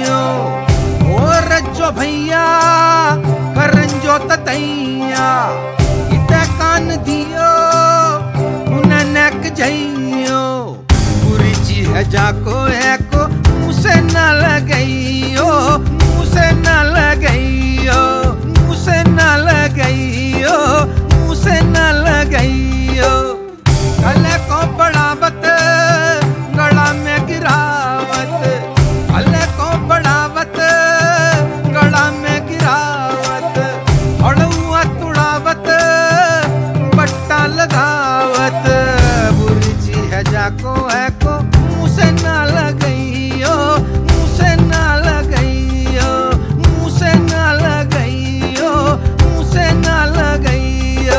जाइयो और रज्जो भैया करंजो ततैया इते कान दियो उन्हें नेक जाइयो बुरी चीज है जाको एको मुझसे न लगइयो मुझसे न लगइयो मुझसे न लगइयो मुझसे न लगइयो गले को बढ़ावत गला में गिरावत गले को बढ़ावत गला में गिरावत हड़ुआ तुड़ावत बट्टा लगावत बुरी चीज है जाको है को मुझसे न लगइयो मुझसे न लगइयो मुझसे न लगइयो मुझसे न लगइयो।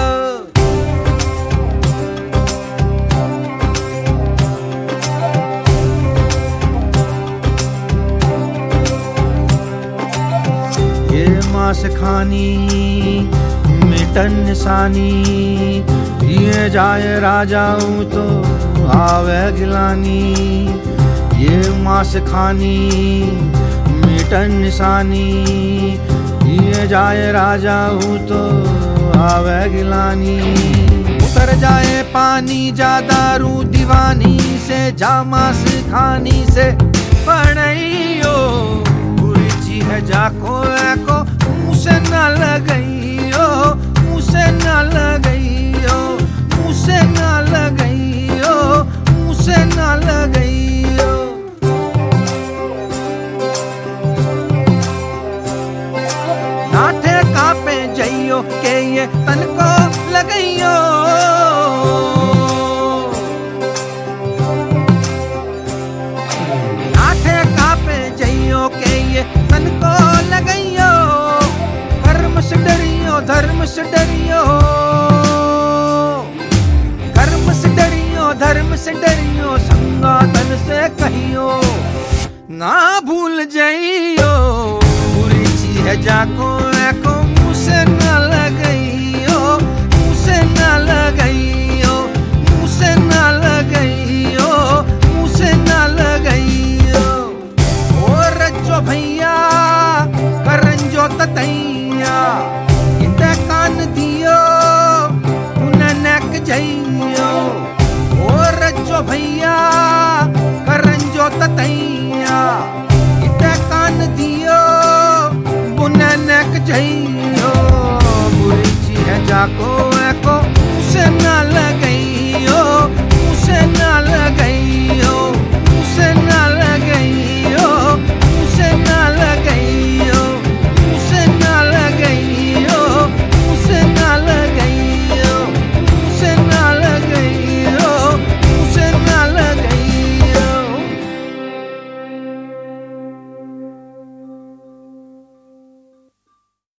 ये मांस खानी मिटन निशानी ये जाए राजाऊं तो आवे गिलानी ये मांस खानी मिटन निशानी ये जाए राजाऊं तो आवे गिलानी उतर जाए पानी जा दारू दीवानी से जा मांस खानी से पढ़इयो बुरी चीज है जाको एको मुझसे न लगइयो मुझसे न लगइयो मुझसे न लगइयो मुझसे न लगइयो। नाठे कापे जइयो के ये तन को लगइयो नाठे कापे जइयो के ये तन को लगइयो कर्म से डरियो धर्म से डरियो कर्म से डरियो धर्म से डरियो संगातन से कहियो ना भूल जाइयो बुरी चीज है जाको एको मुझसे न लगइयो मुझसे न लगइयो मुझसे न लगइयो मुझसे न लगइयो और रज्जो भैया करंजो ततैया इते कान दियो उन्हें नेक जाइयो और रज्जो भैया करंजो ततैया इते कान दियो उन्हें नेक जाइयो बुरी चीज है जाको एको मुझसे न लग